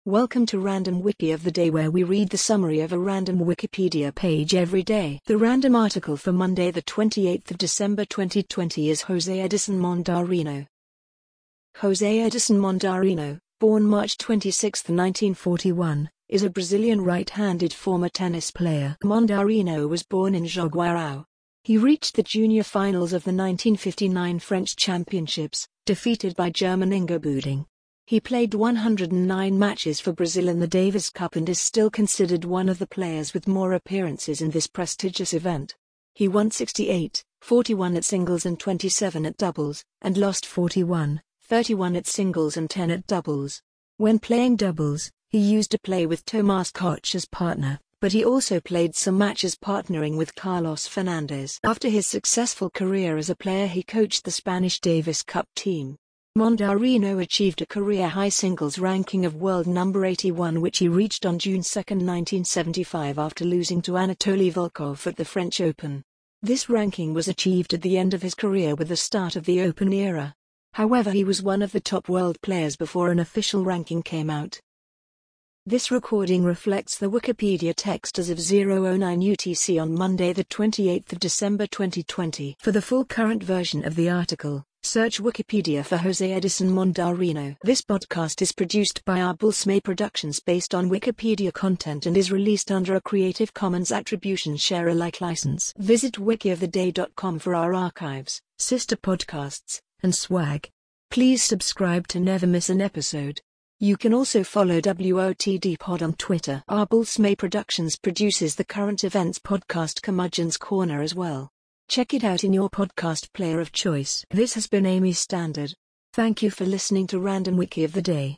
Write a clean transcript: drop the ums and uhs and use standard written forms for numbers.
Welcome to Random Wiki of the Day, where we read the summary of a random Wikipedia page every day. The random article for Monday the 28th of December 2020 is José Edison Mondarino. José Edison Mondarino, born March 26, 1941, is a Brazilian right-handed former tennis player. Mondarino was born in Jaguarão. He reached the junior finals of the 1959 French Championships, defeated by German Ingo Buding. He played 109 matches for Brazil in the Davis Cup and is still considered one of the players with more appearances in this prestigious event. He won 68, 41 at singles and 27 at doubles, and lost 41, 31 at singles and 10 at doubles. When playing doubles, he used to play with Tomás Koch as partner, but he also played some matches partnering with Carlos Fernandes. After his successful career as a player, he coached the Spanish Davis Cup team. Mondarino achieved a career-high singles ranking of world number 81, which he reached on June 2, 1975 after losing to Anatoly Volkov at the French Open. This ranking was achieved at the end of his career with the start of the Open era. However, he was one of the top world players before an official ranking came out. This recording reflects the Wikipedia text as of 009 UTC on Monday the 28th of December 2020. For the full current version of the article, search Wikipedia for José Edison Mondarino. This podcast is produced by Arbulsmay Productions based on Wikipedia content and is released under a Creative Commons Attribution Share Alike license. Visit wikioftheday.com for our archives, sister podcasts, and swag. Please subscribe to never miss an episode. You can also follow WOTD Pod on Twitter. Arbulsmay Productions produces the current events podcast Curmudgeon's Corner as well. Check it out in your podcast player of choice. This has been Amy Standard. Thank you for listening to Random Wiki of the Day.